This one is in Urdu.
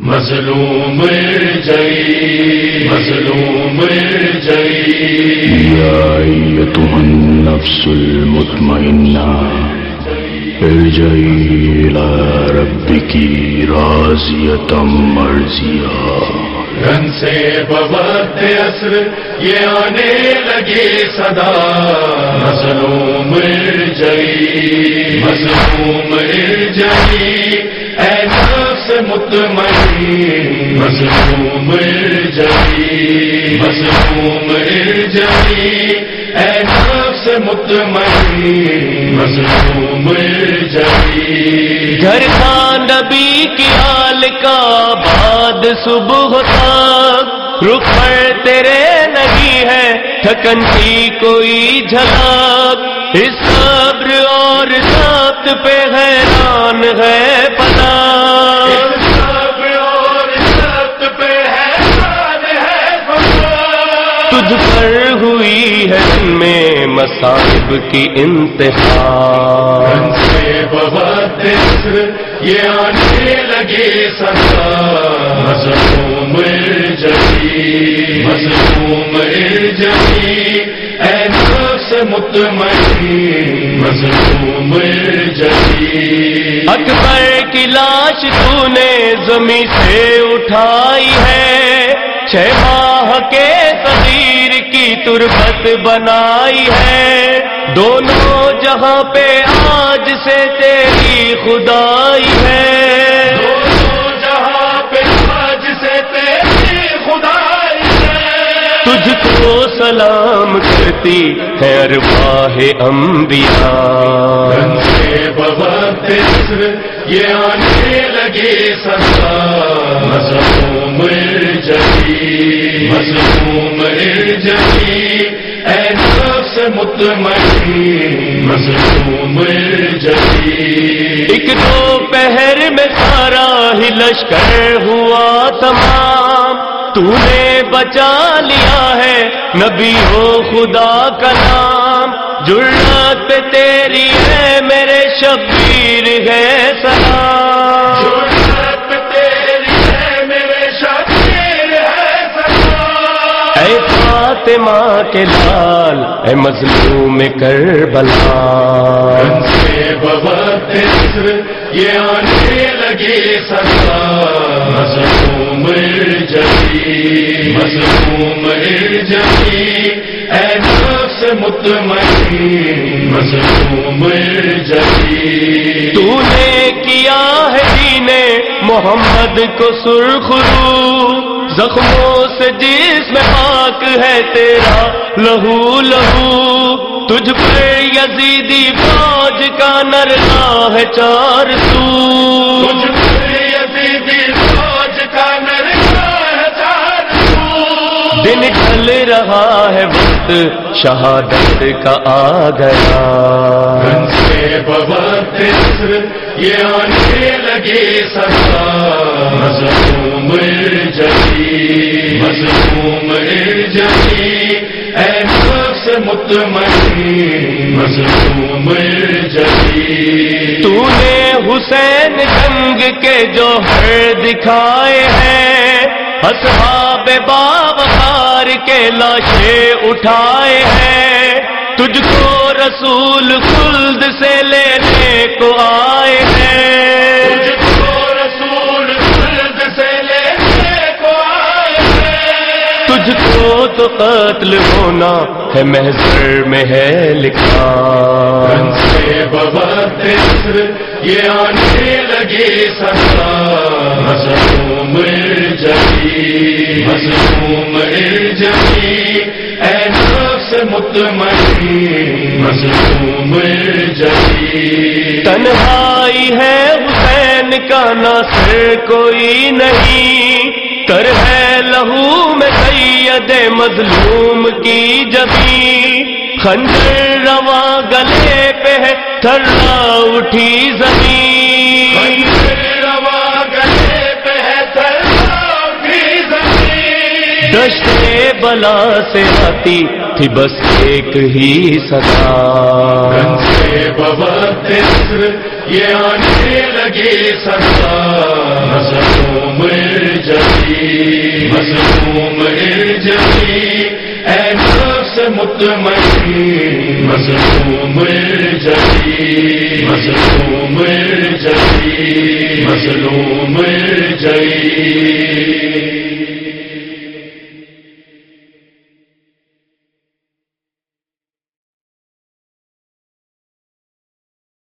مظلوم ارجعی مظلوم ارجعی یا ایتها النفس المطمئنہ ارجعی الی ربک راضیۃ مرضیہ۔ رن سے بوقت عصر یہ آنے لگی صدا، مظلوم ارجعی مظلوم ارجعی اے نفس مطمئن، مظلوم ارجعی مظلوم ارجعی اے نفس مطمئن، مظلوم ارجعی۔ گھر تھا نبی کی آل کا بعد صبح تک، رخ پر تیرے نہیں ہے تھکن کی کوئی جھلک، اس صبر اور ضبط پہ حیران ہے پنا، تجھ پر ہوئی ہے ان میں مصائب کی انتہا۔ رن سے بوقت عصر یہ آنے لگے صدا، مظلوم ارجعی مظلوم ارجعی اے نفس مطمئن، مظلوم ارجعی۔ اکبر کی لاش تو نے زمین سے اٹھائی ہے، 6 ماہ کے صغیر کی تربت بنائی ہے، دونوں جہاں پہ آج سے تیری خدائی ہے، دونوں جہاں پہ آج سے تیری خدائی ہے، تجھ کو سلام کرتی ہے ارواح انبیاء۔ رن سے بوقت عصر یہ آنے لگے صدا، مظلوم ارجعی مظلوم ارجعی اے نفس مطمئن، مظلوم ارجعی۔ ایک دوپہر میں سارا ہی لشکر ہوا تمام، تو نے بچا لیا ہے نبی ہو خدا کا نام، جرات پہ تیری ہے میرے شبیر ہے سلام، جرات پہ تیری ہے میرے شبیر ہے سلام، اے فاطمہ کے لال اے مظلوم کربلا۔ رن سے بوقت عصر یہ آنے لگے صدا، مظلوم ارجعی مظلوم ارجعی اے نفس مطمئن، مظلوم ارجعی۔ تو نے کیا ہے دین محمد کو سرخ رو، زخموں سے جسم پاک ہے تیرا لہو لہو، تجھ پر یزیدی فوج کا نرنا ہے 400، تجھ پر یزیدی فوج کا نرنا ہے 400، دن ڈھل رہا ہے وقت شہادت کا آ گیا۔ رن سے بوقت عصر یہ آنے لگے صدا، مظلوم ارجعی مظلوم ارجعی اے نفس مطمئن، مظلوم ارجعی۔ تو نے حسین جنگ کے جوہر دکھائے ہیں، اصحاب باوقار کے لاشیں اٹھائے ہیں، تجھ کو رسول خلد سے لینے کو آئے ہیں، تجھ کو رسول خلد سے لینے کو آئے ہیں، تجھ کو تو قتل ہونا ہے محضر میں ہے لکھا۔ رن سے بوقت عصر یہ آنے لگے صدا، مظلوم ارجعی مظلوم ارجعی اے نفس مطمئن، مظلوم ارجعی۔ تنہائی ہے حسین کا ناصر کوئی نہیں، تر ہے لہو میں سید مظلوم کی جبیں، خنجر رواں گلے پہ ہے تھرا اٹھی زمین، خنجر رواں گلے پہ ہے تھرا اٹھی زمین، دشت بلا سے آتی تھی بس ایک ہی صدا۔ رن سے بوقت عصر یہ آنے لگے صدا، مظلوم مظلوم ارجعی اے نفس مطمئن، مظلوم ارجعی، مظلوم ارجعی، مظلوم ارجعی.